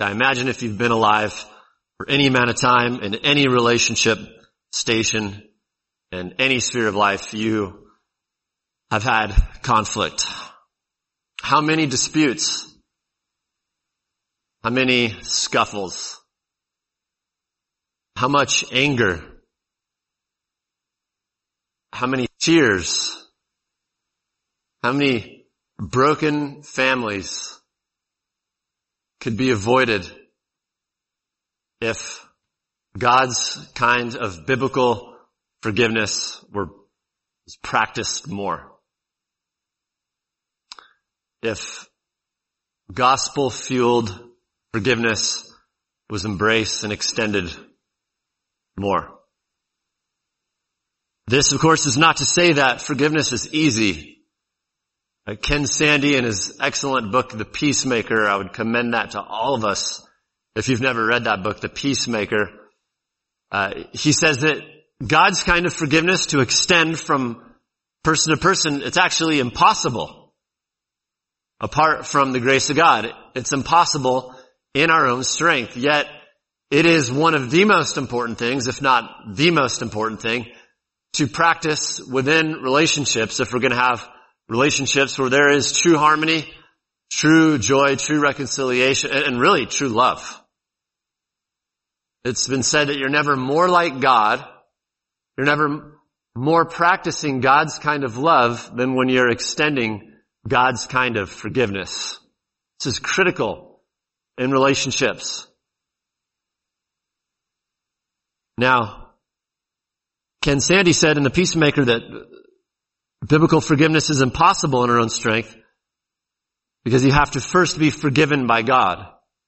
I imagine if you've been alive for any amount of time in any relationship station and any sphere of life, you have had conflict. How many disputes? How many scuffles? How much anger? How many tears? How many broken families could be avoided if God's kind of biblical forgiveness was practiced more? If gospel-fueled forgiveness was embraced and extended more. This, of course, is not to say that forgiveness is easy. Ken Sande, in his excellent book, The Peacemaker, I would commend that to all of us. If you've never read that book, The Peacemaker, he says that God's kind of forgiveness to extend from person to person, it's actually impossible. Apart from the grace of God, it's impossible in our own strength. Yet, it is one of the most important things, if not the most important thing, to practice within relationships if we're going to have relationships where there is true harmony, true joy, true reconciliation, and really true love. It's been said that you're never more like God, you're never more practicing God's kind of love than when you're extending God's kind of forgiveness. This is critical in relationships. Now, Ken Sande said in The Peacemaker that biblical forgiveness is impossible in our own strength because you have to first be forgiven by God.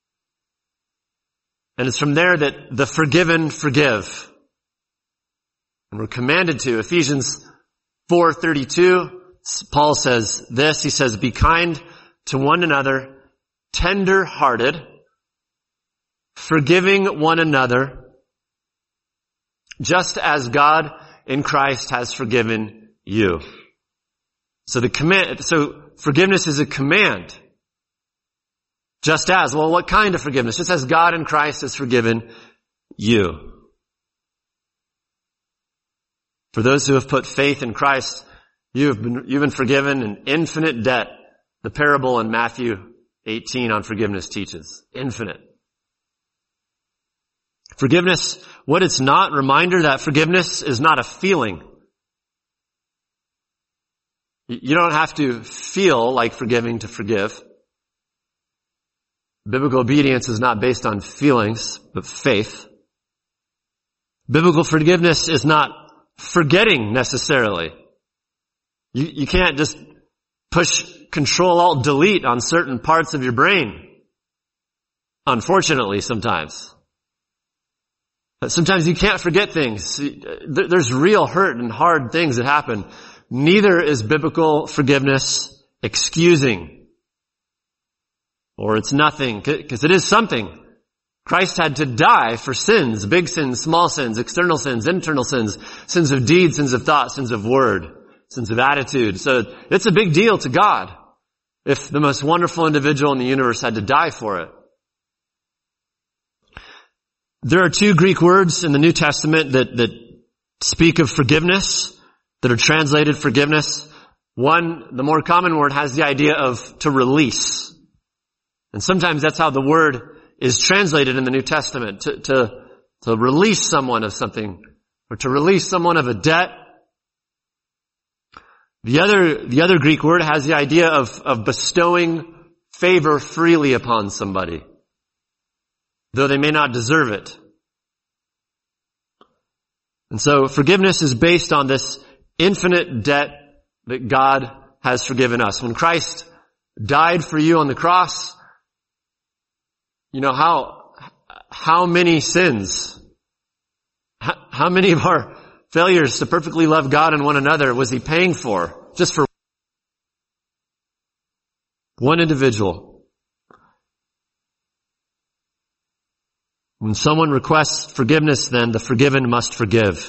And it's from there that the forgiven forgive. And we're commanded to. Ephesians 4:32, Paul says this, he says, be kind to one another, tender-hearted, forgiving one another, just as God in Christ has forgiven you. So forgiveness is a command. Just as, well, what kind of forgiveness? Just as God in Christ has forgiven you. For those who have put faith in Christ, you've been forgiven an infinite debt. The parable in Matthew 18 on forgiveness teaches. Infinite. Forgiveness, what it's not, reminder that forgiveness is not a feeling. You don't have to feel like forgiving to forgive. Biblical obedience is not based on feelings, but faith. Biblical forgiveness is not forgetting necessarily. You can't just push Control-Alt-Delete on certain parts of your brain. Unfortunately, sometimes. Sometimes you can't forget things. There's real hurt and hard things that happen. Neither is biblical forgiveness excusing. Or it's nothing, because it is something. Christ had to die for sins, big sins, small sins, external sins, internal sins, sins of deed, sins of thought, sins of word, sins of attitude. So it's a big deal to God if the most wonderful individual in the universe had to die for it. There are two Greek words in the New Testament that speak of forgiveness, that are translated forgiveness. One, the more common word, has the idea of to release. And sometimes that's how the word is translated in the New Testament, to release someone of something, or to release someone of a debt. The other Greek word has the idea of bestowing favor freely upon somebody, though they may not deserve it. And so forgiveness is based on this infinite debt that God has forgiven us. When Christ died for you on the cross, you know, how many sins, how many of our failures to perfectly love God and one another was he paying for? Just for one individual. When someone requests forgiveness, then the forgiven must forgive.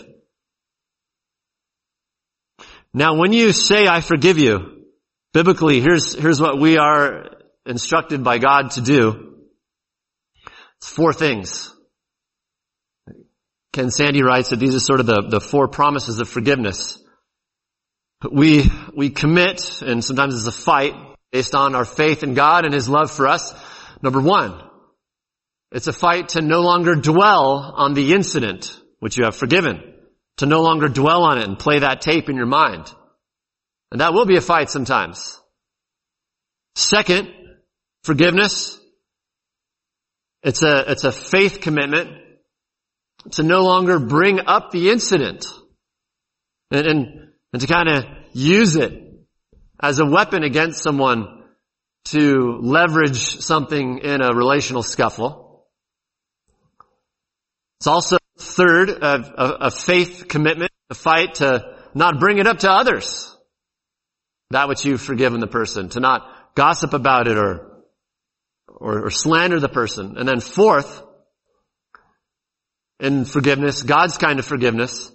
Now, when you say, I forgive you, biblically, here's what we are instructed by God to do. It's 4 things. Ken Sande writes that these are sort of the 4 promises of forgiveness. We commit, and sometimes it's a fight based on our faith in God and His love for us. Number 1, it's a fight to no longer dwell on the incident which you have forgiven, to no longer dwell on it and play that tape in your mind. And that will be a fight sometimes. Second, forgiveness. It's a faith commitment to no longer bring up the incident and to kind of use it as a weapon against someone to leverage something in a relational scuffle. It's also, third, a faith commitment, a fight to not bring it up to others, that which you've forgiven the person, to not gossip about it or slander the person. And then fourth, in forgiveness, God's kind of forgiveness,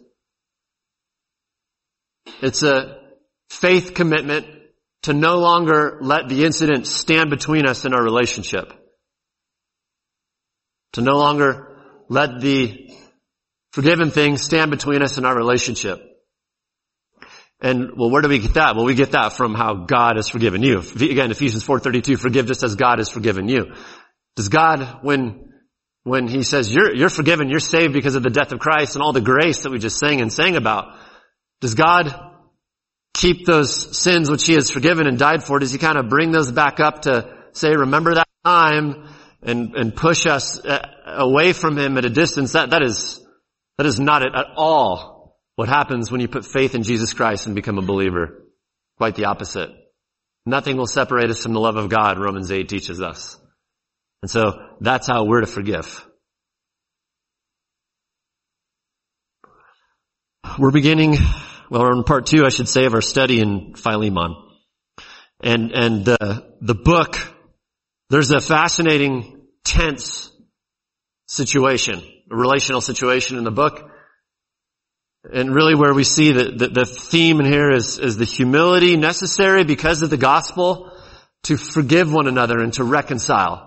it's a faith commitment to no longer let the incident stand between us in our relationship. To no longer let the forgiven thing stand between us in our relationship. And, well, where do we get that? Well, we get that from how God has forgiven you. Again, Ephesians 4:32, forgive just as God has forgiven you. Does God, when He says you're forgiven, you're saved because of the death of Christ and all the grace that we just sang about, does God keep those sins which He has forgiven and died for? Does He kind of bring those back up to say, remember that time and push us away from Him at a distance? That is not at all what happens when you put faith in Jesus Christ and become a believer. Quite the opposite. Nothing will separate us from the love of God, Romans 8 teaches us. And so that's how we're to forgive. We're we're in part 2, I should say, of our study in Philemon. And the book, there's a fascinating, tense situation, a relational situation in the book. And really where we see the theme in here is the humility necessary because of the gospel to forgive one another and to reconcile.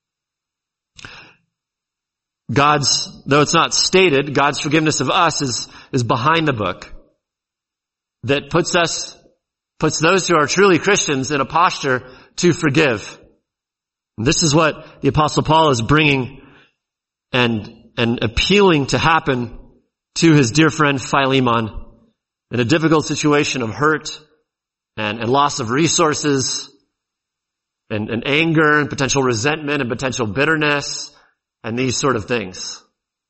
Though it's not stated, God's forgiveness of us is behind the book. That puts those who are truly Christians in a posture to forgive. And this is what the Apostle Paul is bringing and appealing to happen to his dear friend Philemon in a difficult situation of hurt and loss of resources and anger and potential resentment and potential bitterness and these sort of things.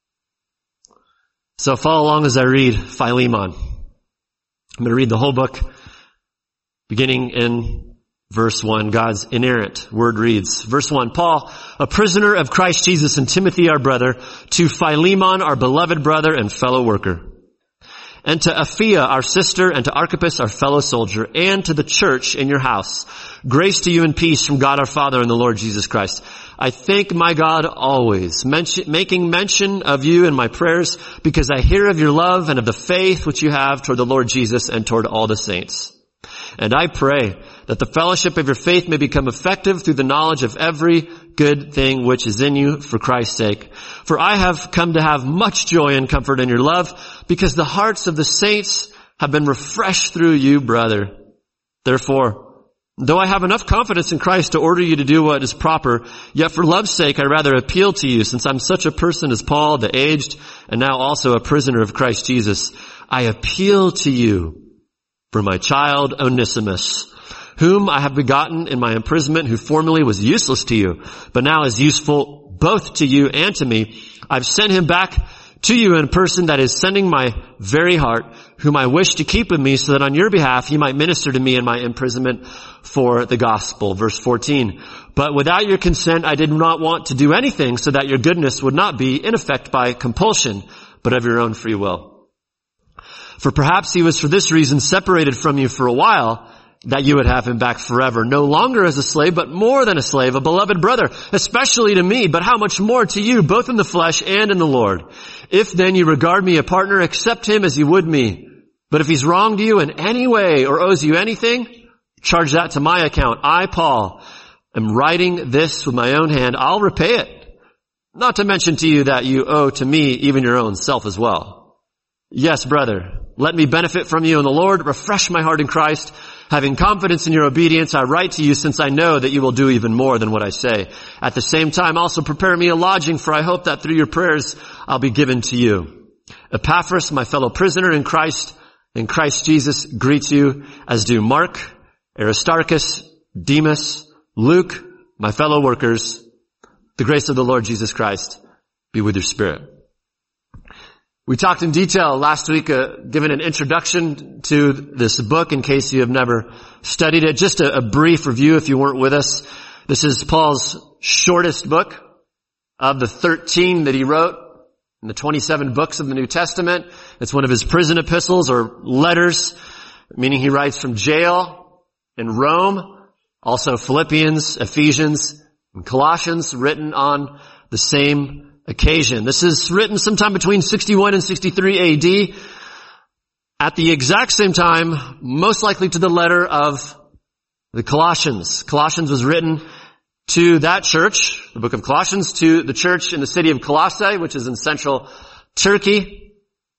So follow along as I read Philemon. I'm going to read the whole book beginning in verse 1. God's inerrant word reads, verse 1, Paul, a prisoner of Christ Jesus, and Timothy our brother, to Philemon our beloved brother and fellow worker, and to Apphia our sister, and to Archippus our fellow soldier, and to the church in your house. Grace to you and peace from God our Father and the Lord Jesus Christ. I thank my God always, making mention of you in my prayers, because I hear of your love and of the faith which you have toward the Lord Jesus and toward all the saints. And I pray that the fellowship of your faith may become effective through the knowledge of every good thing which is in you for Christ's sake. For I have come to have much joy and comfort in your love, because the hearts of the saints have been refreshed through you, brother. Therefore, though I have enough confidence in Christ to order you to do what is proper, yet for love's sake I rather appeal to you, since I'm such a person as Paul, the aged, and now also a prisoner of Christ Jesus. I appeal to you for my child Onesimus, whom I have begotten in my imprisonment, who formerly was useless to you, but now is useful both to you and to me. I've sent him back to you in a person that is sending my very heart, whom I wish to keep with me, so that on your behalf he might minister to me in my imprisonment for the gospel. Verse 14, but without your consent I did not want to do anything, so that your goodness would not be in effect by compulsion, but of your own free will. For perhaps he was for this reason separated from you for a while, that you would have him back forever, no longer as a slave, but more than a slave, a beloved brother, especially to me, but how much more to you, both in the flesh and in the Lord. If then you regard me a partner, accept him as you would me. But if he's wronged you in any way or owes you anything, charge that to my account. I, Paul, am writing this with my own hand. I'll repay it. not to mention to you that you owe to me even your own self as well. Yes, brother, let me benefit from you in the Lord. Refresh my heart in Christ. Having confidence in your obedience, I write to you since I know that you will do even more than what I say. At the same time, also prepare me a lodging, for I hope that through your prayers I'll be given to you. Epaphras, my fellow prisoner in Christ Jesus, greets you, as do Mark, Aristarchus, Demas, Luke, my fellow workers. The grace of the Lord Jesus Christ be with your spirit. We talked in detail last week, given an introduction to this book in case you have never studied it. Just a brief review if you weren't with us. This is Paul's shortest book of the 13 that he wrote in the 27 books of the New Testament. It's one of his prison epistles or letters, meaning he writes from jail in Rome. Also Philippians, Ephesians, and Colossians, written on the same occasion. This is written sometime between 61 and 63 AD. At the exact same time, most likely to the letter of the Colossians. Colossians was written to that church, the book of Colossians, to the church in the city of Colossae, which is in central Turkey.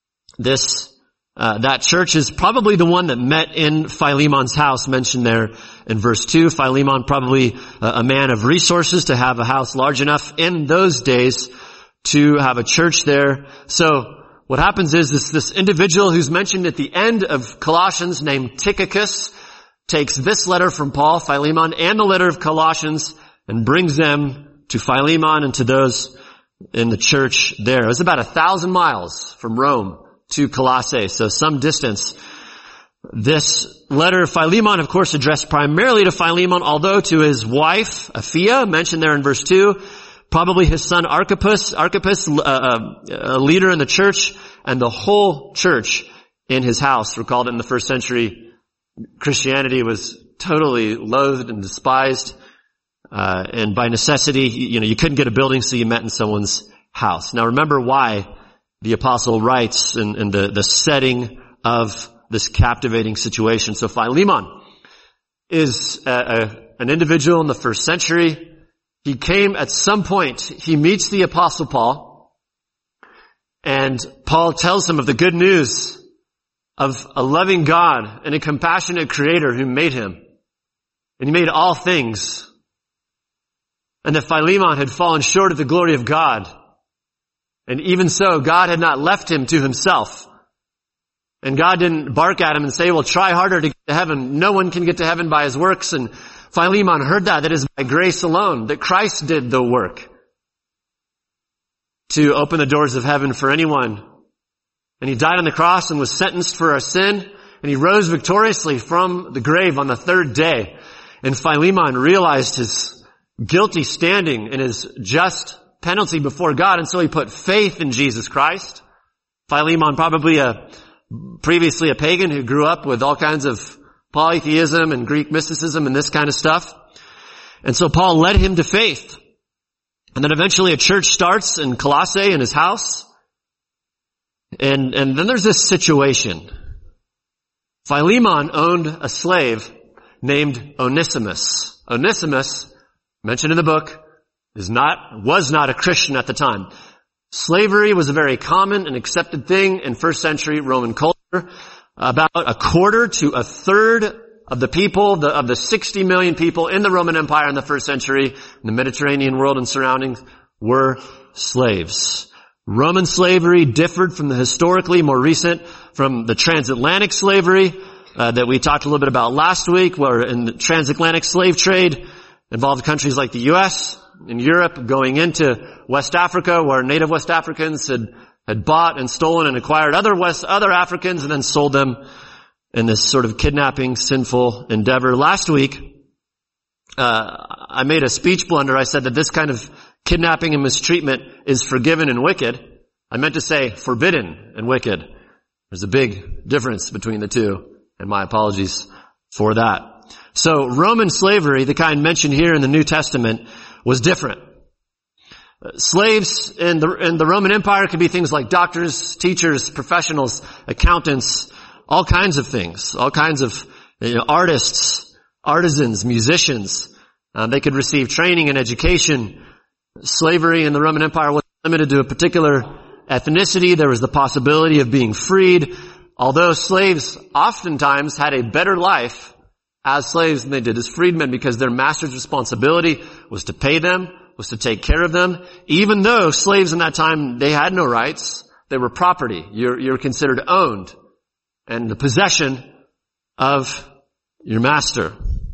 That church is probably the one that met in Philemon's house, mentioned there in verse 2. Philemon, probably a man of resources to have a house large enough in those days to have a church there. So what happens is this individual who's mentioned at the end of Colossians, named Tychicus, takes this letter from Paul, Philemon, and the letter of Colossians and brings them to Philemon and to those in the church there. It was about 1,000 miles from Rome to Colossae, so some distance. This letter of Philemon, of course, addressed primarily to Philemon, although to his wife, Apphia, mentioned there in verse 2, probably his son Archippus, a leader in the church, and the whole church in his house. Recall that in the first century, Christianity was totally loathed and despised, and by necessity, you couldn't get a building, so you met in someone's house. Now remember why the apostle writes in the setting of this captivating situation. So Philemon is an individual in the first century. He came at some point, he meets the apostle Paul, and Paul tells him of the good news of a loving God and a compassionate creator who made him. And he made all things. And that Philemon had fallen short of the glory of God. And even so, God had not left him to himself. And God didn't bark at him and say, well, try harder to get to heaven. No one can get to heaven by his works. And Philemon heard that it is by grace alone, that Christ did the work to open the doors of heaven for anyone. And he died on the cross and was sentenced for our sin. And he rose victoriously from the grave on the third day. And Philemon realized his guilty standing and his just penalty before God. And so he put faith in Jesus Christ. Philemon, probably previously a pagan who grew up with all kinds of polytheism and Greek mysticism and this kind of stuff. And so Paul led him to faith. And then eventually a church starts in Colossae in his house. And then there's this situation. Philemon owned a slave named Onesimus. Onesimus, mentioned in the book, was not a Christian at the time. Slavery was a very common and accepted thing in first century Roman culture. About a quarter to a third of the people, of the 60 million people in the Roman Empire in the first century, in the Mediterranean world and surroundings, were slaves. Roman slavery differed from the historically more recent, from the transatlantic slavery that we talked a little bit about last week, where in the transatlantic slave trade involved countries like the U.S. and Europe going into West Africa, where native West Africans had bought and stolen and acquired other Africans and then sold them in this sort of kidnapping, sinful endeavor. Last week, I made a speech blunder. I said that this kind of kidnapping and mistreatment is forgiven and wicked. I meant to say forbidden and wicked. There's a big difference between the two, and my apologies for that. So Roman slavery, the kind mentioned here in the New Testament, was different. Slaves in the Roman Empire could be things like doctors, teachers, professionals, accountants, all kinds of things, all kinds of artists, artisans, musicians. They could receive training and education Slavery in the Roman Empire wasn't limited to a particular ethnicity. There was the possibility of being freed. Although slaves oftentimes had a better life as slaves than they did as freedmen, because their master's responsibility was to pay them, was to take care of them. Even though slaves in that time, they had no rights, they were property. You're considered owned and the possession of your master.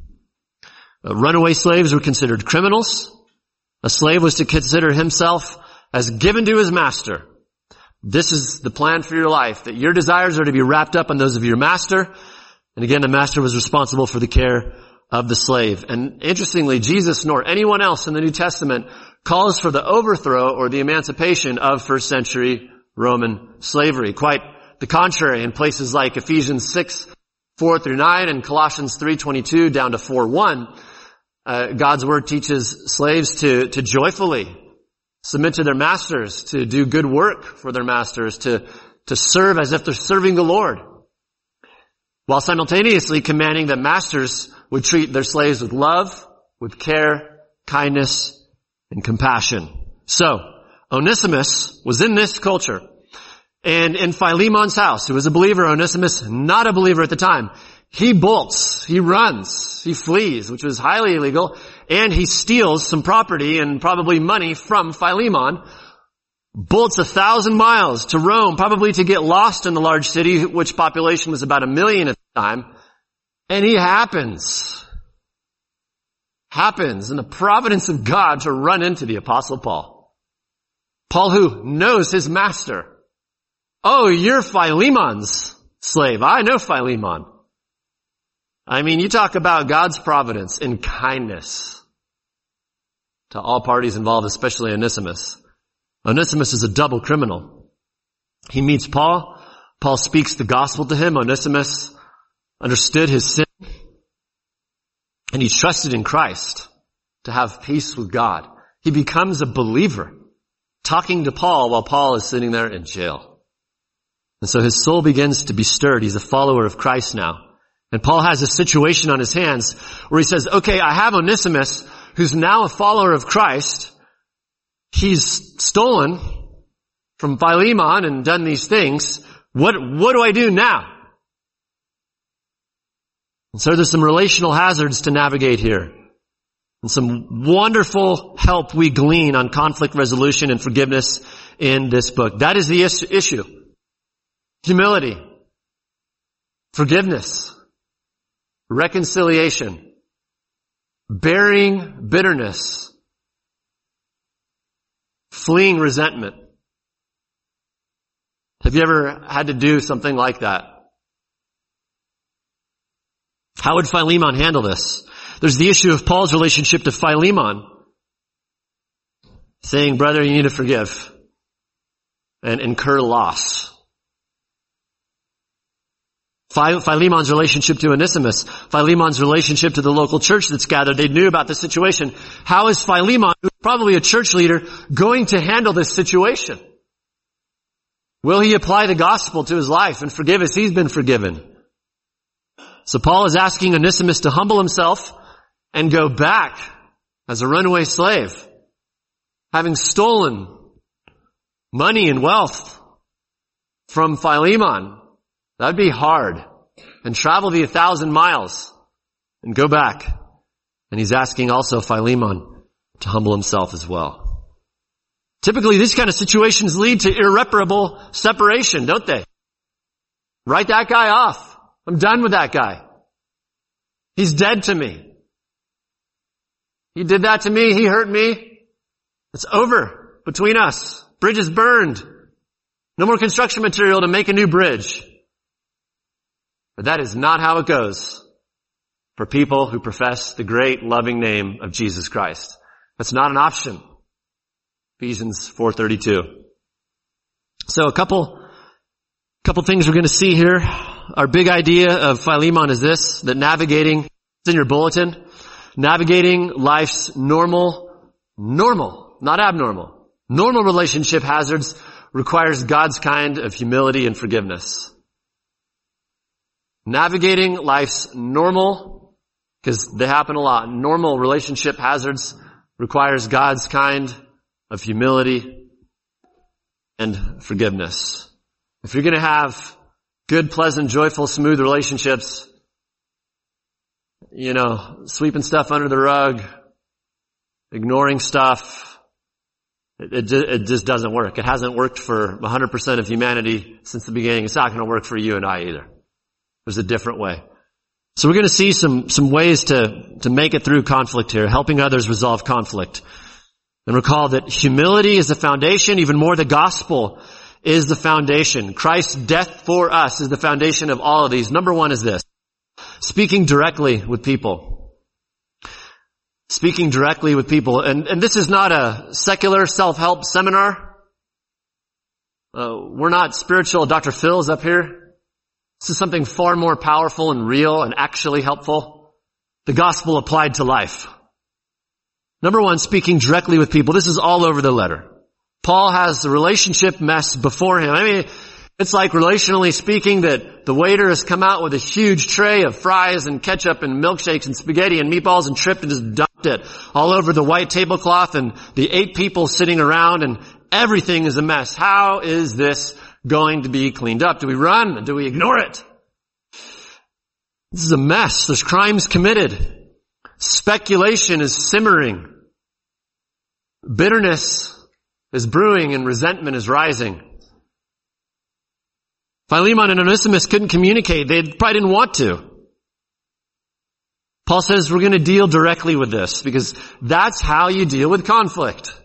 Runaway slaves were considered criminals. A slave was to consider himself as given to his master. This is the plan for your life, that your desires are to be wrapped up in those of your master. And again, the master was responsible for the care of the slave. And interestingly, Jesus nor anyone else in the New Testament calls for the overthrow or the emancipation of first century Roman slavery. Quite the contrary, in places like Ephesians 6:4-9 and Colossians 3:22 down to 4:1, God's word teaches slaves to joyfully submit to their masters, to do good work for their masters, to serve as if they're serving the Lord, while simultaneously commanding that masters would treat their slaves with love, with care, kindness, and compassion. So, Onesimus was in this culture, and in Philemon's house, who was a believer, Onesimus, not a believer at the time, he bolts, he runs, he flees, which was highly illegal, and he steals some property and probably money from Philemon, bolts 1,000 miles to Rome, probably to get lost in the large city, which population was about 1 million at the time, and he happens in the providence of God to run into the Apostle Paul. Paul, who knows his master. Oh, you're Philemon's slave. I know Philemon. I mean, you talk about God's providence and kindness to all parties involved, especially Onesimus. Onesimus is a double criminal. He meets Paul. Paul speaks the gospel to him. Onesimus understood his sin, and he trusted in Christ to have peace with God. He becomes a believer, talking to Paul while Paul is sitting there in jail. And so his soul begins to be stirred. He's a follower of Christ now. And Paul has a situation on his hands where he says, okay, I have Onesimus, who's now a follower of Christ. He's stolen from Philemon and done these things. What do I do now? And so there's some relational hazards to navigate here. And some wonderful help we glean on conflict resolution and forgiveness in this book. That is the issue. Humility. Forgiveness. Reconciliation. Bearing bitterness. Fleeing resentment. Have you ever had to do something like that? How would Philemon handle this? There's the issue of Paul's relationship to Philemon, saying, brother, you need to forgive and incur loss. Philemon's relationship to Onesimus, Philemon's relationship to the local church that's gathered. They knew about the situation. How is Philemon, who's probably a church leader, going to handle this situation? Will he apply the gospel to his life and forgive as he's been forgiven? So Paul is asking Onesimus to humble himself and go back as a runaway slave, having stolen money and wealth from Philemon. That'd be hard. And travel the 1,000 miles and go back. And he's asking also Philemon to humble himself as well. Typically, these kind of situations lead to irreparable separation, don't they? Write that guy off. I'm done with that guy. He's dead to me. He did that to me. He hurt me. It's over between us. Bridge is burned. No more construction material to make a new bridge. But that is not how it goes for people who profess the great loving name of Jesus Christ. That's not an option. Ephesians 4:32. So a couple things we're going to see here. Our big idea of Philemon is this, that navigating, it's in your bulletin, navigating life's normal, not abnormal, normal relationship hazards requires God's kind of humility and forgiveness. Navigating life's normal, because they happen a lot, normal relationship hazards requires God's kind of humility and forgiveness. If you're going to have good, pleasant, joyful, smooth relationships, sweeping stuff under the rug, ignoring stuff, it just doesn't work. It hasn't worked for 100% of humanity since the beginning. It's not going to work for you and I either. There's a different way. So we're going to see some ways to make it through conflict here, helping others resolve conflict. And recall that humility is the foundation, even more the gospel is the foundation. Christ's death for us is the foundation of all of these. Number one is this: speaking directly with people. Speaking directly with people. And this is not a secular self-help seminar. We're not spiritual Dr. Phil's up here. This is something far more powerful and real and actually helpful. The gospel applied to life. Number one, speaking directly with people. This is all over the letter. Paul has the relationship mess before him. I mean, it's like relationally speaking that the waiter has come out with a huge tray of fries and ketchup and milkshakes and spaghetti and meatballs and tripped and just dumped it all over the white tablecloth and the 8 people sitting around and everything is a mess. How is this going to be cleaned up? Do we run? Do we ignore it? This is a mess. There's crimes committed. Speculation is simmering. Bitterness is brewing and resentment is rising. Philemon and Onesimus couldn't communicate. They probably didn't want to. Paul says we're going to deal directly with this because that's how you deal with conflict.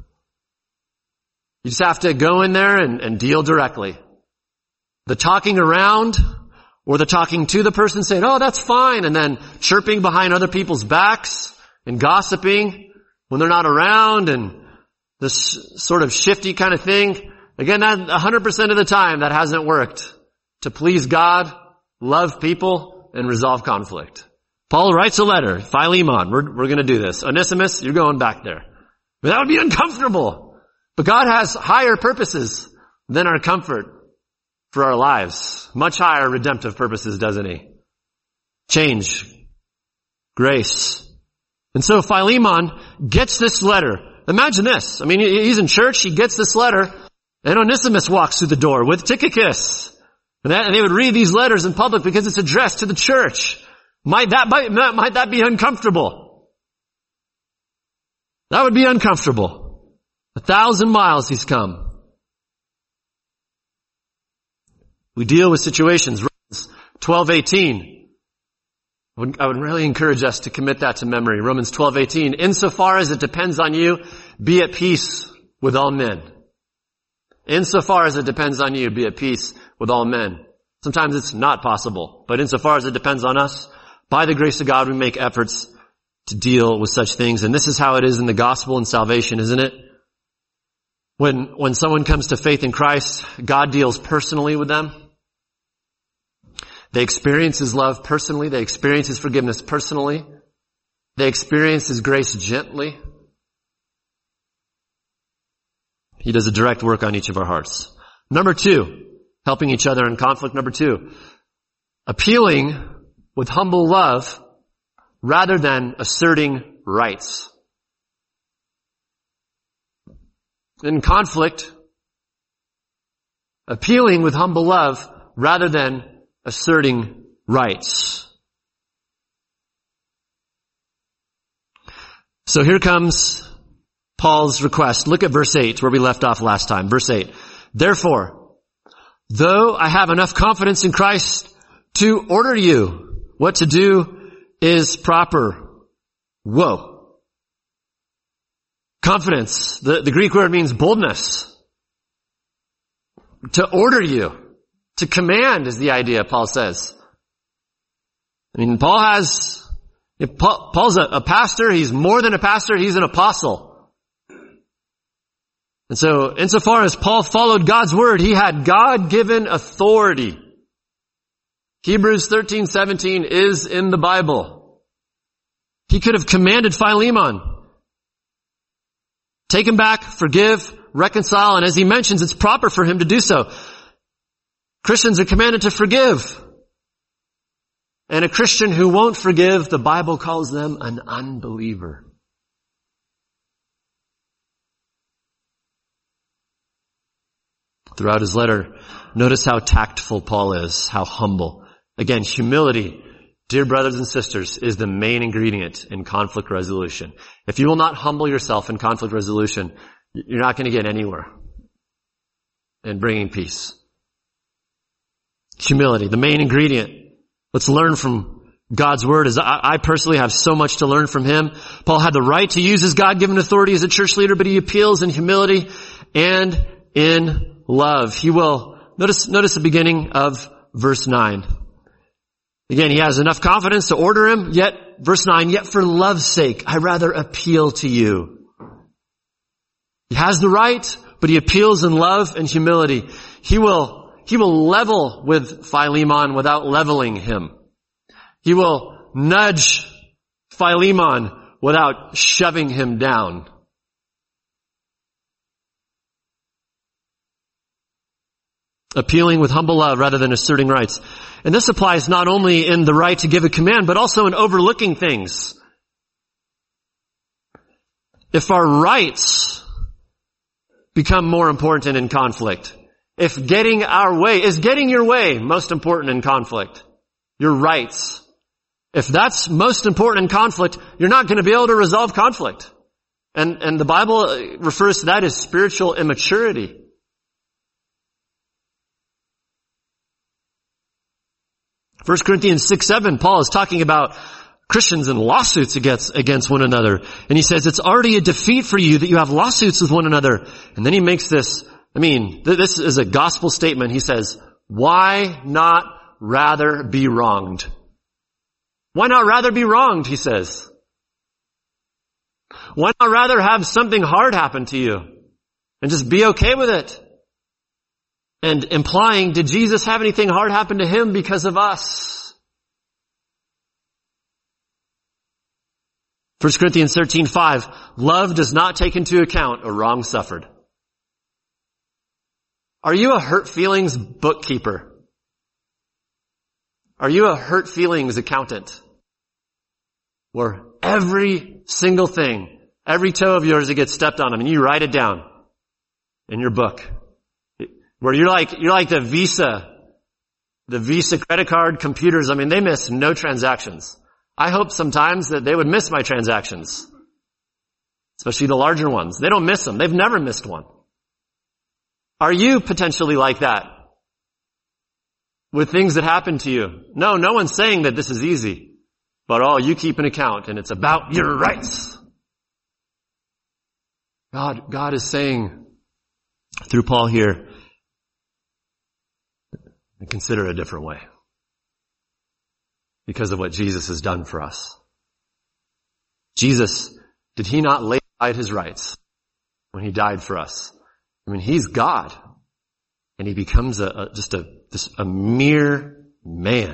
You just have to go in there and deal directly. The talking around or the talking to the person saying, oh, that's fine, and then chirping behind other people's backs and gossiping when they're not around and this sort of shifty kind of thing. Again, that 100% of the time that hasn't worked to please God, love people, and resolve conflict. Paul writes a letter, Philemon, we're going to do this. Onesimus, you're going back there. But that would be uncomfortable. But God has higher purposes than our comfort for our lives. Much higher redemptive purposes, doesn't he? Change. Grace. And so Philemon gets this letter. Imagine this. I mean, he's in church, he gets this letter, and Onesimus walks through the door with Tychicus. And they would read these letters in public because it's addressed to the church. Might that be uncomfortable? That would be uncomfortable. 1,000 miles he's come. We deal with situations. Romans 12:18. I would really encourage us to commit that to memory. Romans 12:18. Insofar as it depends on you, be at peace with all men. Insofar as it depends on you, be at peace with all men. Sometimes it's not possible, but insofar as it depends on us, by the grace of God, we make efforts to deal with such things. And this is how it is in the gospel and salvation, isn't it? When someone comes to faith in Christ, God deals personally with them. They experience His love personally. They experience His forgiveness personally. They experience His grace gently. He does a direct work on each of our hearts. Number 2, helping each other in conflict. Number 2, appealing with humble love rather than asserting rights. In conflict, appealing with humble love rather than asserting rights. So here comes Paul's request. Look at verse 8 where we left off last time. Verse 8. Therefore, though I have enough confidence in Christ to order you what to do is proper. Whoa. Confidence. The Greek word means boldness. To order you. To command is the idea, Paul says. I mean, Paul's a pastor. He's more than a pastor. He's an apostle. And so, insofar as Paul followed God's word, he had God-given authority. Hebrews 13:17 is in the Bible. He could have commanded Philemon, take him back, forgive, reconcile, and as he mentions, it's proper for him to do so. Christians are commanded to forgive. And a Christian who won't forgive, the Bible calls them an unbeliever. throughout his letter, notice how tactful Paul is, how humble. Again, humility, dear brothers and sisters, is the main ingredient in conflict resolution. If you will not humble yourself in conflict resolution, you're not going to get anywhere in bringing peace. Humility, the main ingredient. Let's learn from God's word. I personally have so much to learn from him. Paul had the right to use his God-given authority as a church leader, but he appeals in humility and in love. He will, notice the beginning of verse 9. Again, he has enough confidence to order him, yet, verse 9, yet for love's sake, I rather appeal to you. He has the right, but he appeals in love and humility. He will level with Philemon without leveling him. He will nudge Philemon without shoving him down. Appealing with humble love rather than asserting rights. And this applies not only in the right to give a command, but also in overlooking things. If our rights become more important in conflict, if getting your way most important in conflict, your rights, if that's most important in conflict, you're not going to be able to resolve conflict. And the Bible refers to that as spiritual immaturity. 1 Corinthians 6:7, Paul is talking about Christians and lawsuits against one another. And he says, it's already a defeat for you that you have lawsuits with one another. And then he makes this, this is a gospel statement. He says, why not rather be wronged? Why not rather be wronged, he says. Why not rather have something hard happen to you and just be okay with it? And implying, did Jesus have anything hard happen to him because of us? 1 Corinthians 13:5, love does not take into account a wrong suffered. Are you a hurt feelings bookkeeper? Are you a hurt feelings accountant? Where every single thing, every toe of yours that gets stepped on, and you write it down in your book. Where you're like the Visa credit card computers. They miss no transactions. I hope sometimes that they would miss my transactions. Especially the larger ones. They don't miss them. They've never missed one. Are you potentially like that? With things that happen to you? No one's saying that this is easy. But you keep an account and it's about your rights. God is saying through Paul here, and consider a different way. Because of what Jesus has done for us. Jesus, did he not lay aside his rights when he died for us? He's God. And he becomes a mere man.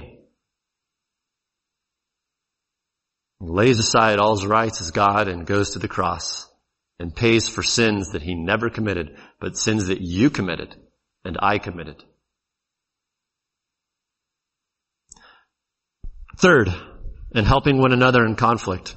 He lays aside all his rights as God and goes to the cross and pays for sins that he never committed, but sins that you committed and I committed. Third, in helping one another in conflict.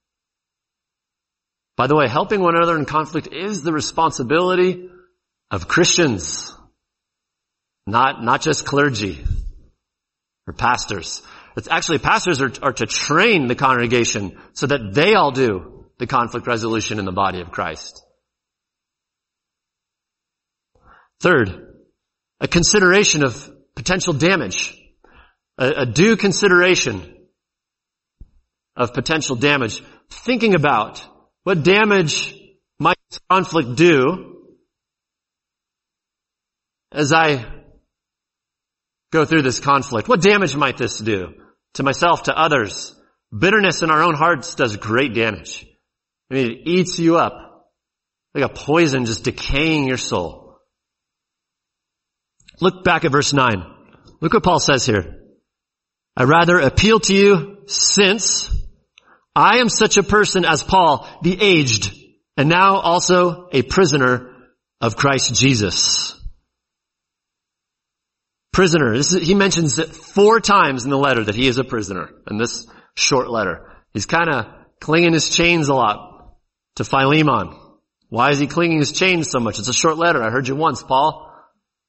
By the way, helping one another in conflict is the responsibility of Christians, not just clergy or pastors. It's actually pastors are to train the congregation so that they all do the conflict resolution in the body of Christ. Third, a consideration of potential damage. A due consideration of potential damage. Thinking about what damage might this conflict do as I go through this conflict. What damage might this do to myself, to others? Bitterness in our own hearts does great damage. It eats you up like a poison just decaying your soul. Look back at verse 9. Look what Paul says here. I rather appeal to you since I am such a person as Paul, the aged, and now also a prisoner of Christ Jesus. Prisoner. He mentions it 4 times in the letter that he is a prisoner in this short letter. He's kind of clinging his chains a lot to Philemon. Why is he clinging his chains so much? It's a short letter. I heard you once, Paul.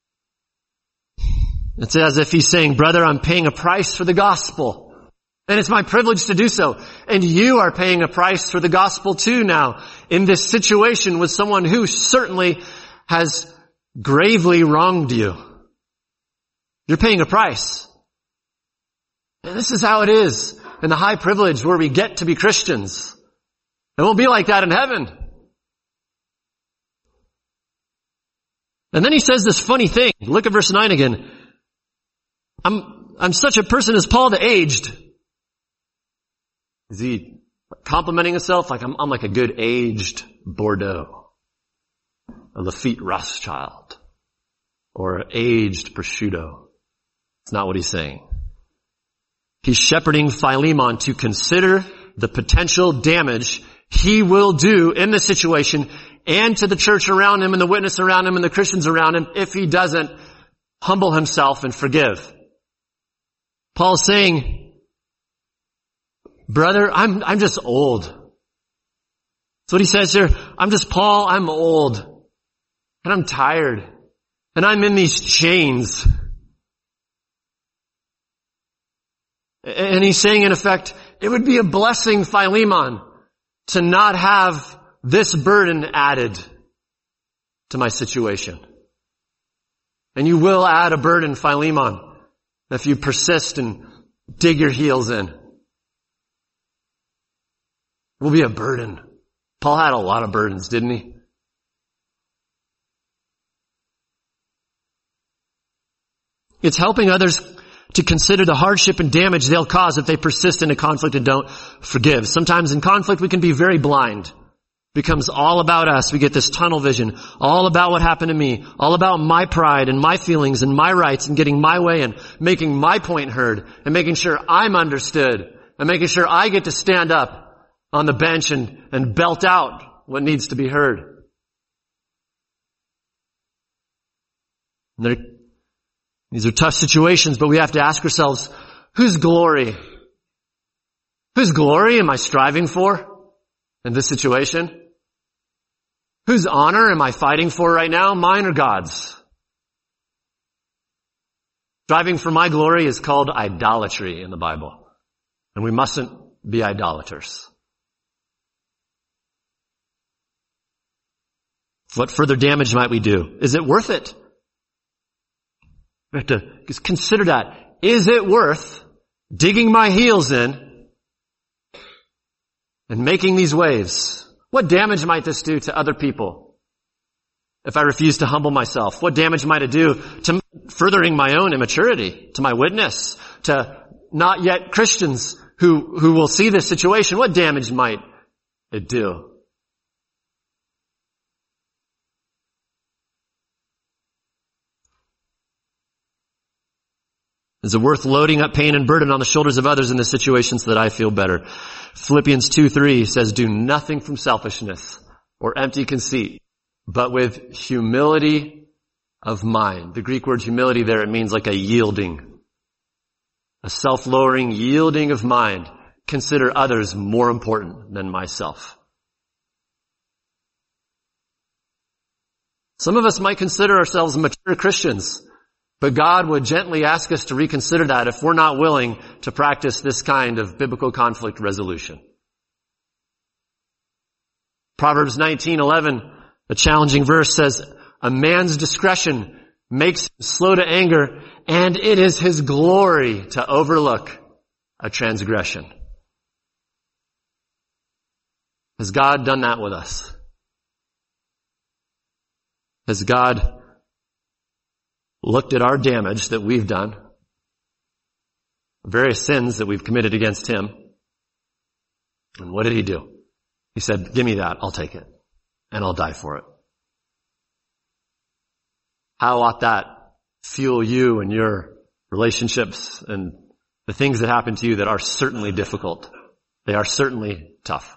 It's as if he's saying, brother, I'm paying a price for the gospel. And it's my privilege to do so. And you are paying a price for the gospel too now in this situation with someone who certainly has gravely wronged you. You're paying a price. And this is how it is in the high privilege where we get to be Christians. It won't be like that in heaven. And then he says this funny thing. Look at verse 9 again. I'm such a person as Paul the aged. Is he complimenting himself? Like I'm like a good aged Bordeaux, a Lafite Rothschild, or an aged prosciutto. It's not what he's saying. He's shepherding Philemon to consider the potential damage he will do in the situation and to the church around him and the witness around him and the Christians around him if he doesn't humble himself and forgive. Paul's saying, brother, I'm just old. That's what he says here. I'm just Paul, I'm old. And I'm tired. And I'm in these chains. And he's saying, in effect, it would be a blessing, Philemon, to not have this burden added to my situation. And you will add a burden, Philemon, if you persist and dig your heels in. It will be a burden. Paul had a lot of burdens, didn't he? It's helping others to consider the hardship and damage they'll cause if they persist in a conflict and don't forgive. Sometimes in conflict we can be very blind. It becomes all about us. We get this tunnel vision. All about what happened to me. All about my pride and my feelings and my rights and getting my way and making my point heard and making sure I'm understood and making sure I get to stand up on the bench and belt out what needs to be heard. These are tough situations, but we have to ask ourselves, whose glory am I striving for in this situation? Whose honor am I fighting for right now? Mine or God's? Striving for my glory is called idolatry in the Bible. And we mustn't be idolaters. What further damage might we do? Is it worth it? We have to just consider that. Is it worth digging my heels in and making these waves? What damage might this do to other people if I refuse to humble myself? What damage might it do to furthering my own immaturity, to my witness, to not yet Christians who will see this situation? What damage might it do? Is it worth loading up pain and burden on the shoulders of others in this situation so that I feel better? Philippians 2:3 says, do nothing from selfishness or empty conceit, but with humility of mind. The Greek word humility there, it means like a yielding, a self-lowering yielding of mind. Consider others more important than myself. Some of us might consider ourselves mature Christians, but God would gently ask us to reconsider that if we're not willing to practice this kind of biblical conflict resolution. Proverbs 19:11, a challenging verse, says, a man's discretion makes him slow to anger, and it is his glory to overlook a transgression. Has God done that with us? Has God looked at our damage that we've done, various sins that we've committed against him, and what did he do? He said, give me that, I'll take it, and I'll die for it. How ought that fuel you and your relationships and the things that happen to you that are certainly difficult? They are certainly tough.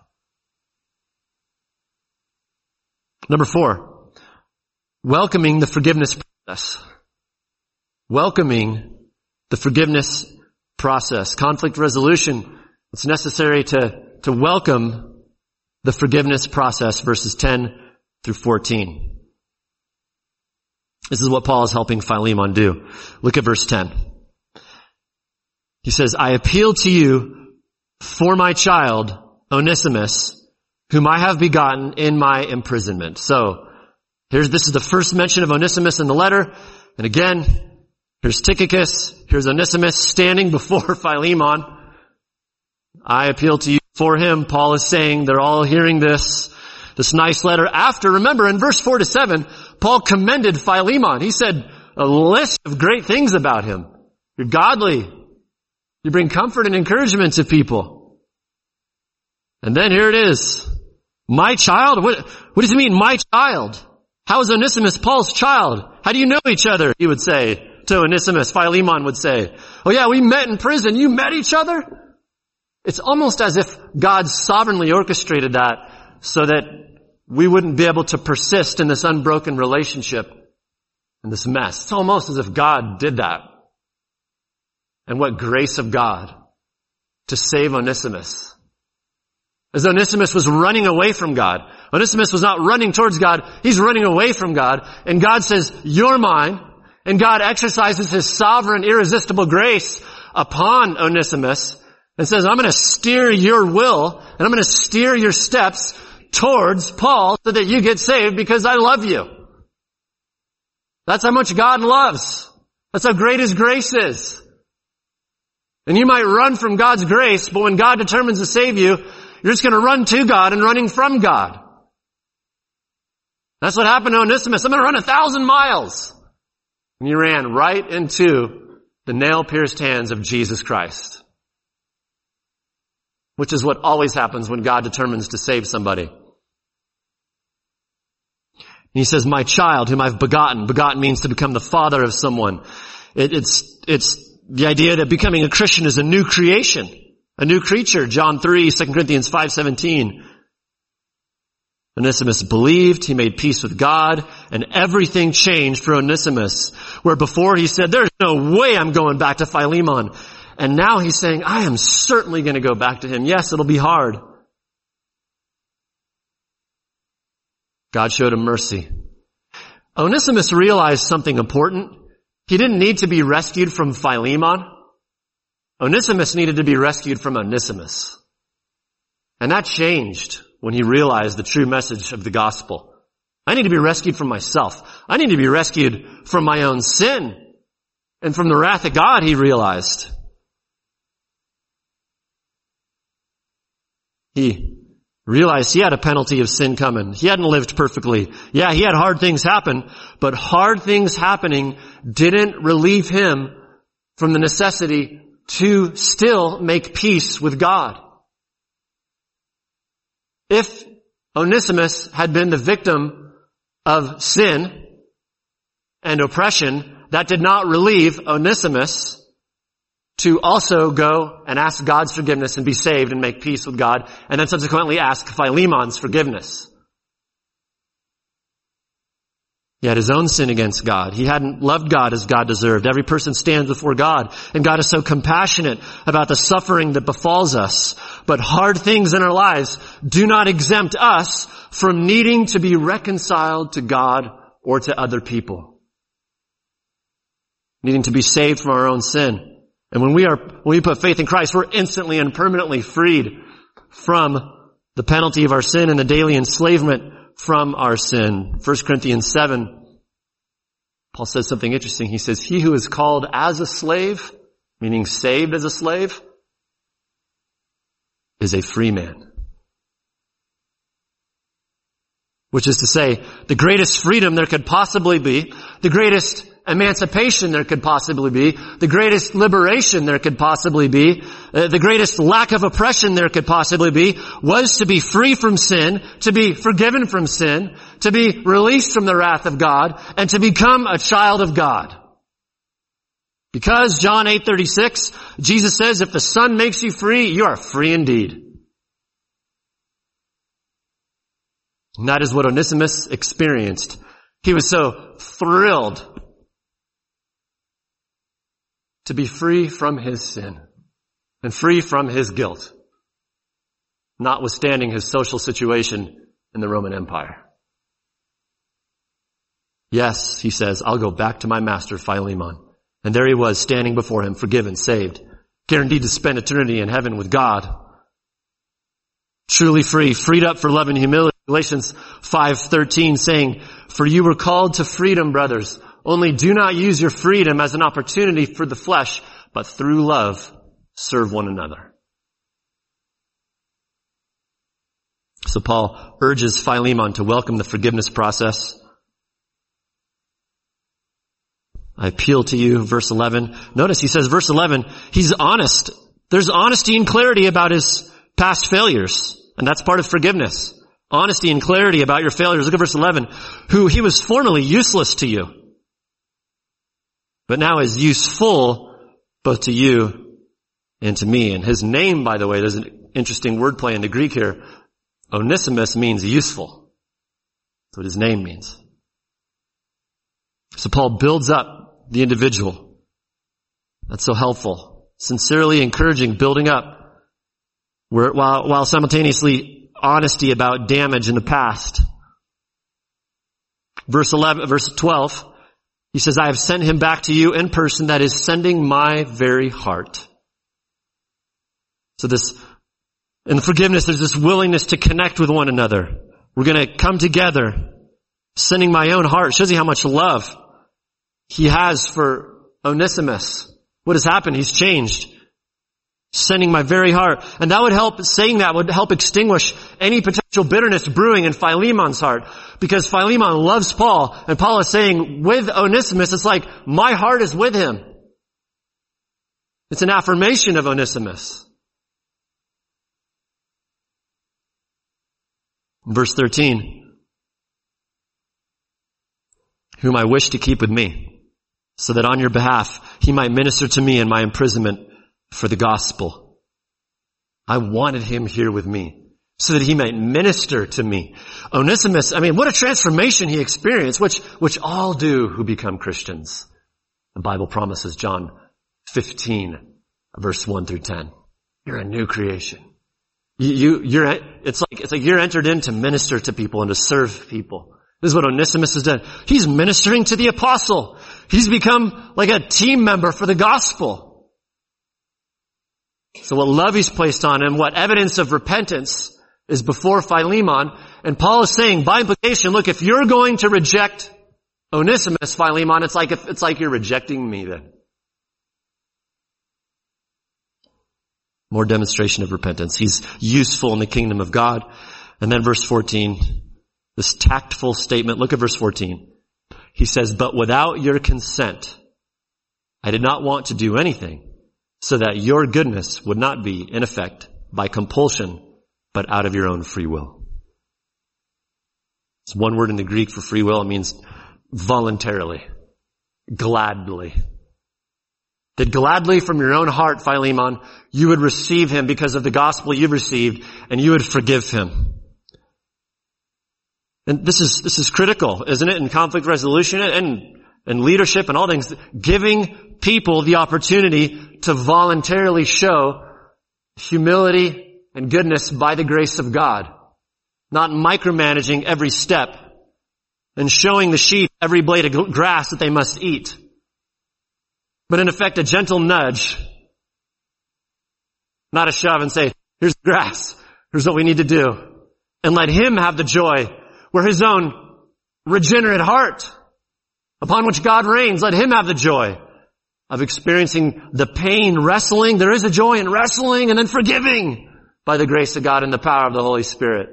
Number 4, welcoming the forgiveness process. Welcoming the forgiveness process. Conflict resolution. It's necessary to welcome the forgiveness process, verses 10 through 14. This is what Paul is helping Philemon do. Look at verse 10. He says, I appeal to you for my child, Onesimus, whom I have begotten in my imprisonment. So, this is the first mention of Onesimus in the letter. And again, here's Tychicus, here's Onesimus standing before Philemon. I appeal to you for him. Paul is saying they're all hearing this nice letter after. Remember, in verse 4 to 7, Paul commended Philemon. He said a list of great things about him. You're godly. You bring comfort and encouragement to people. And then here it is. My child? What does it mean, my child? How is Onesimus Paul's child? How do you know each other? He would say to Onesimus. Philemon would say, oh yeah, we met in prison. You met each other? It's almost as if God sovereignly orchestrated that so that we wouldn't be able to persist in this unbroken relationship and this mess. It's almost as if God did that. And what grace of God to save Onesimus. As Onesimus was running away from God. Onesimus was not running towards God. He's running away from God. And God says, you're mine. And God exercises his sovereign, irresistible grace upon Onesimus and says, I'm going to steer your will and I'm going to steer your steps towards Paul so that you get saved because I love you. That's how much God loves. That's how great his grace is. And you might run from God's grace, but when God determines to save you, you're just going to run to God and running from God. That's what happened to Onesimus. I'm going to run 1,000 miles. And you ran right into the nail-pierced hands of Jesus Christ. Which is what always happens when God determines to save somebody. And he says, my child whom I've begotten. Begotten means to become the father of someone. It's the idea that becoming a Christian is a new creation. A new creature. John 3, 2 Corinthians 5:17. Onesimus believed, he made peace with God, and everything changed for Onesimus. Where before he said, there's no way I'm going back to Philemon. And now he's saying, I am certainly going to go back to him. Yes, it'll be hard. God showed him mercy. Onesimus realized something important. He didn't need to be rescued from Philemon. Onesimus needed to be rescued from Onesimus. And that changed when he realized the true message of the gospel. I need to be rescued from myself. I need to be rescued from my own sin and from the wrath of God, he realized. He realized he had a penalty of sin coming. He hadn't lived perfectly. Yeah, he had hard things happen, but hard things happening didn't relieve him from the necessity to still make peace with God. If Onesimus had been the victim of sin and oppression, that did not relieve Onesimus to also go and ask God's forgiveness and be saved and make peace with God, and then subsequently ask Philemon's forgiveness. He had his own sin against God. He hadn't loved God as God deserved. Every person stands before God, and God is so compassionate about the suffering that befalls us. But hard things in our lives do not exempt us from needing to be reconciled to God or to other people. Needing to be saved from our own sin. And when we put faith in Christ, we're instantly and permanently freed from the penalty of our sin and the daily enslavement from our sin. 1 Corinthians 7, Paul says something interesting. He says, he who is called as a slave, meaning saved as a slave, is a free man. Which is to say, the greatest freedom there could possibly be, the greatest emancipation there could possibly be, the greatest liberation there could possibly be, the greatest lack of oppression there could possibly be, was to be free from sin, to be forgiven from sin, to be released from the wrath of God, and to become a child of God. Because John 8:36, Jesus says, if the Son makes you free, you are free indeed. And that is what Onesimus experienced. He was so thrilled to be free from his sin and free from his guilt, notwithstanding his social situation in the Roman Empire. Yes, he says, I'll go back to my master, Philemon. And there he was, standing before him, forgiven, saved, guaranteed to spend eternity in heaven with God. Truly free, freed up for love and humility. Galatians 5:13 saying, for you were called to freedom, brothers. Only do not use your freedom as an opportunity for the flesh, but through love, serve one another. So Paul urges Philemon to welcome the forgiveness process. I appeal to you, verse 11. Notice he says, verse 11, he's honest. There's honesty and clarity about his past failures. And that's part of forgiveness. Honesty and clarity about your failures. Look at verse 11. Who he was formerly useless to you, but now is useful both to you and to me. And his name, by the way, there's an interesting wordplay in the Greek here. Onesimus means useful. That's what his name means. So Paul builds up the individual. That's so helpful. Sincerely encouraging, building up, while simultaneously honesty about damage in the past. Verse 12, he says, I have sent him back to you in person, that is sending my very heart. So in forgiveness, there's this willingness to connect with one another. We're going to come together, sending my own heart. Shows you how much love he has for Onesimus. What has happened? He's changed. Sending my very heart. And that would help, saying that would help extinguish any potential bitterness brewing in Philemon's heart. Because Philemon loves Paul, and Paul is saying with Onesimus, it's like, my heart is with him. It's an affirmation of Onesimus. Verse 13, whom I wish to keep with me, so that on your behalf he might minister to me in my imprisonment for the gospel. I wanted him here with me, so that he might minister to me. Onesimus, what a transformation he experienced, which all do who become Christians. The Bible promises, John 15, verse 1 through 10. You're a new creation. It's like you're entered in to minister to people and to serve people. This is what Onesimus has done. He's ministering to the apostle. He's become like a team member for the gospel. So what love he's placed on him, what evidence of repentance is before Philemon. And Paul is saying, by implication, look, if you're going to reject Onesimus, Philemon, it's like you're rejecting me then. More demonstration of repentance. He's useful in the kingdom of God. And then verse 14, this tactful statement. Look at verse 14. He says, but without your consent, I did not want to do anything, so that your goodness would not be in effect by compulsion, but out of your own free will. It's one word in the Greek for free will. It means voluntarily, gladly. That gladly from your own heart, Philemon, you would receive him because of the gospel you've received, and you would forgive him. And this is critical, isn't it, in conflict resolution and leadership and all things. Giving people the opportunity to voluntarily show humility and goodness by the grace of God. Not micromanaging every step and showing the sheep every blade of grass that they must eat. But in effect, a gentle nudge, not a shove and say, here's the grass, here's what we need to do. And let him have the joy where his own regenerate heart, upon which God reigns, let him have the joy of experiencing the pain, wrestling. There is a joy in wrestling and then forgiving by the grace of God and the power of the Holy Spirit.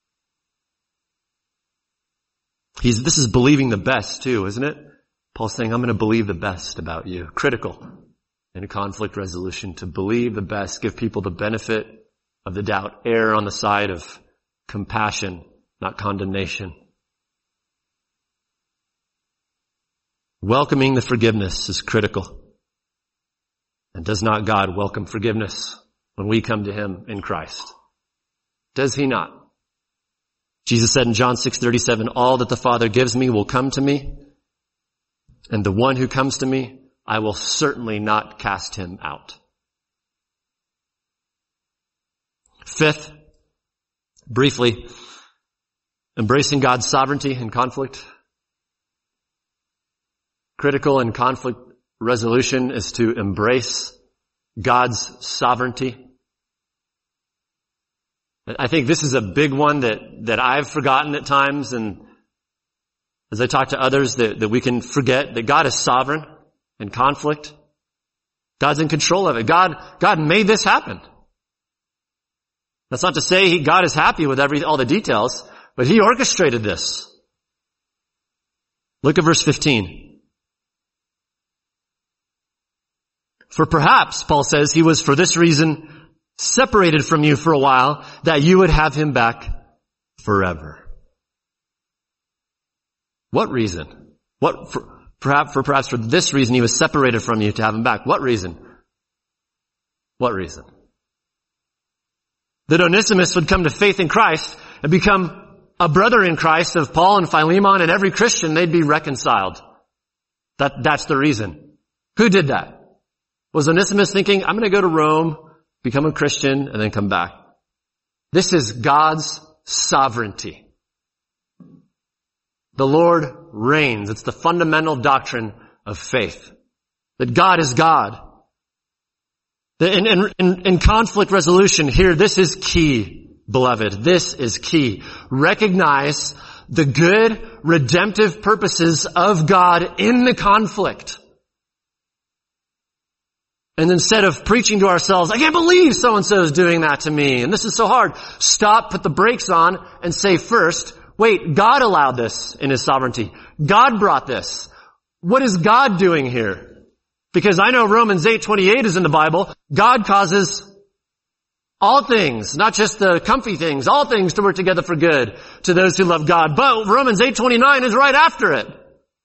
This is believing the best too, isn't it? Paul's saying, I'm going to believe the best about you. Critical in a conflict resolution to believe the best, give people the benefit of the doubt, err on the side of compassion, not condemnation. Welcoming the forgiveness is critical. And does not God welcome forgiveness when we come to him in Christ? Does he not? Jesus said in John 6:37, all that the Father gives me will come to me, and the one who comes to me, I will certainly not cast him out. Fifth, briefly, embracing God's sovereignty in conflict. critical in conflict resolution is to embrace God's sovereignty. I think this is a big one that I've forgotten at times, and as I talk to others, that we can forget that God is sovereign in conflict. God's in control of it. God made this happen. That's not to say God is happy with all the details, but He orchestrated this. Look at verse 15. For perhaps, Paul says, He was for this reason separated from you for a while, that you would have Him back forever. What reason? Perhaps for this reason He was separated from you to have Him back. What reason? What reason? That Onesimus would come to faith in Christ and become a brother in Christ of Paul and Philemon, and every Christian, they'd be reconciled. That's the reason. Who did that? Was Onesimus thinking, I'm going to go to Rome, become a Christian, and then come back? This is God's sovereignty. The Lord reigns. It's the fundamental doctrine of faith. That God is God. In conflict resolution here, this is key, beloved. This is key. Recognize the good, redemptive purposes of God in the conflict. And instead of preaching to ourselves, I can't believe so-and-so is doing that to me, and this is so hard, stop, put the brakes on, and say first, wait, God allowed this in His sovereignty. God brought this. What is God doing here? Because I know Romans 8:28 is in the Bible. God causes all things, not just the comfy things, all things to work together for good to those who love God. But Romans 8:29 is right after it.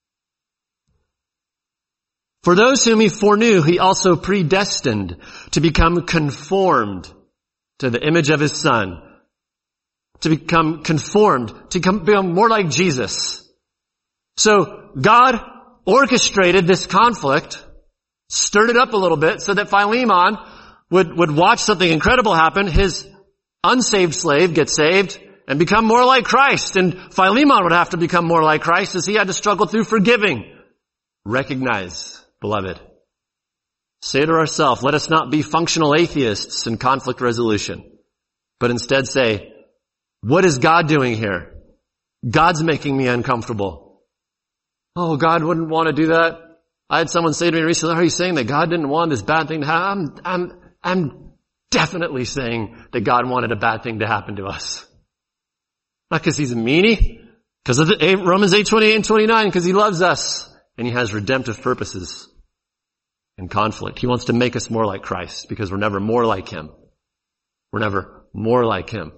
For those whom He foreknew, He also predestined to become conformed to the image of His Son. To become conformed, to become more like Jesus. So God orchestrated this conflict, stirred it up a little bit so that Philemon would watch something incredible happen. His unsaved slave get saved and become more like Christ. And Philemon would have to become more like Christ as he had to struggle through forgiving. Recognize, beloved. Say to ourselves, let us not be functional atheists in conflict resolution, but instead say, what is God doing here? God's making me uncomfortable. Oh, God wouldn't want to do that. I had someone say to me recently, are you saying that God didn't want this bad thing to happen? I'm definitely saying that God wanted a bad thing to happen to us. Not because He's a meanie, because of Romans 8:28 and 29, because He loves us and He has redemptive purposes in conflict. He wants to make us more like Christ because we're never more like Him. We're never more like Him.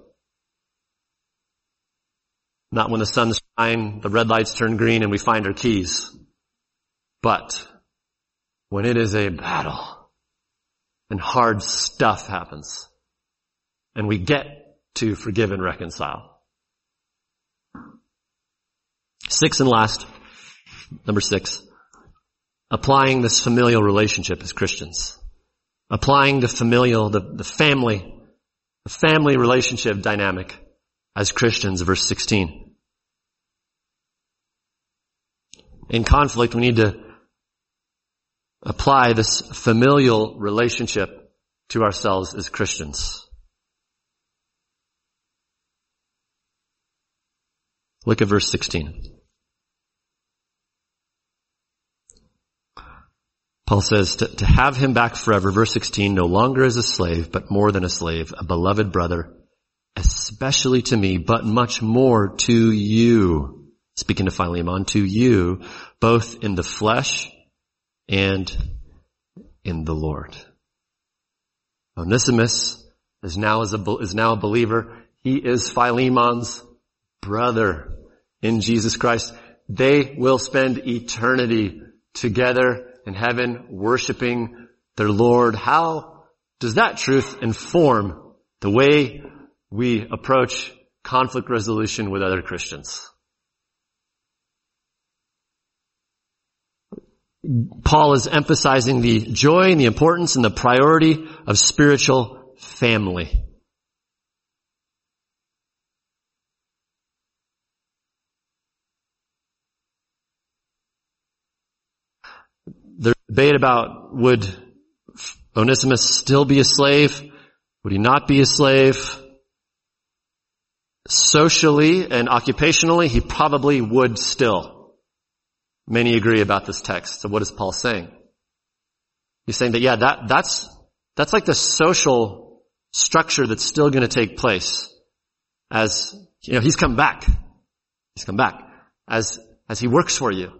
Not when the sun's shine, the red lights turn green, and we find our keys. But when it is a battle and hard stuff happens and we get to forgive and reconcile. 6 and last, number 6, applying this familial relationship as Christians. Applying the familial, the family relationship dynamic as Christians, verse 16. In conflict, we need to apply this familial relationship to ourselves as Christians. Look at verse 16. Paul says, to have him back forever, verse 16, no longer as a slave, but more than a slave, a beloved brother, especially to me, but much more to you. Speaking to Philemon, to you, both in the flesh and in the Lord. Onesimus is now a believer. He is Philemon's brother in Jesus Christ. They will spend eternity together in heaven, worshiping their Lord. How does that truth inform the way we approach conflict resolution with other Christians? Paul is emphasizing the joy and the importance and the priority of spiritual family. debate about would Onesimus still be a slave? Would he not be a slave? Socially and occupationally, he probably would still. Many agree about this text. So what is Paul saying? He's saying that, yeah, that's like the social structure that's still going to take place as, he's come back. He's come back as he works for you.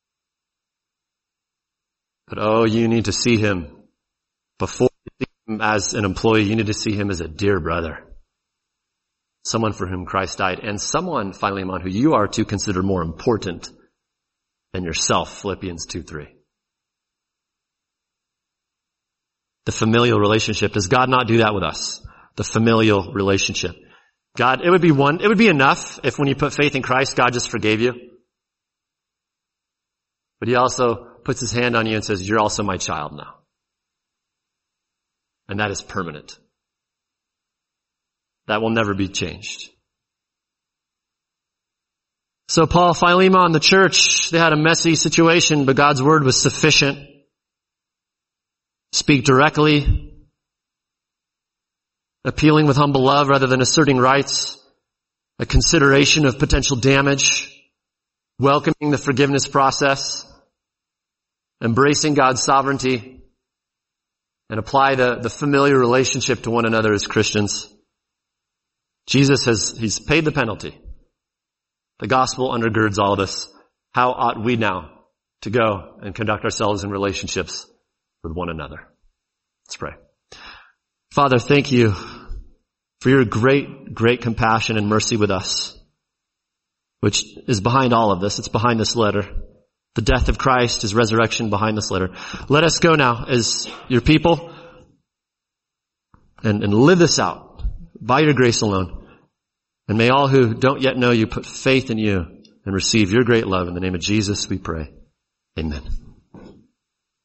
But you need to see him before you see him as an employee. You need to see him as a dear brother. Someone for whom Christ died, and someone, Philemon, who you are to consider more important than yourself, Philippians 2:3. The familial relationship. Does God not do that with us? The familial relationship. God, it would be enough if when you put faith in Christ, God just forgave you. But he also puts his hand on you and says, you're also my child now. And that is permanent. That will never be changed. So Paul, Philemon, the church, they had a messy situation, but God's word was sufficient. Speak directly, appealing with humble love rather than asserting rights, a consideration of potential damage, welcoming the forgiveness process, embracing God's sovereignty, and apply the familiar relationship to one another as Christians. He's paid the penalty. The gospel undergirds all of this. How ought we now to go and conduct ourselves in relationships with one another? Let's pray. Father, thank you for your great, great compassion and mercy with us, which is behind all of this. It's behind this letter. The death of Christ, his resurrection behind this letter. Let us go now as your people and live this out by your grace alone. And may all who don't yet know you put faith in you and receive your great love. In the name of Jesus we pray. Amen.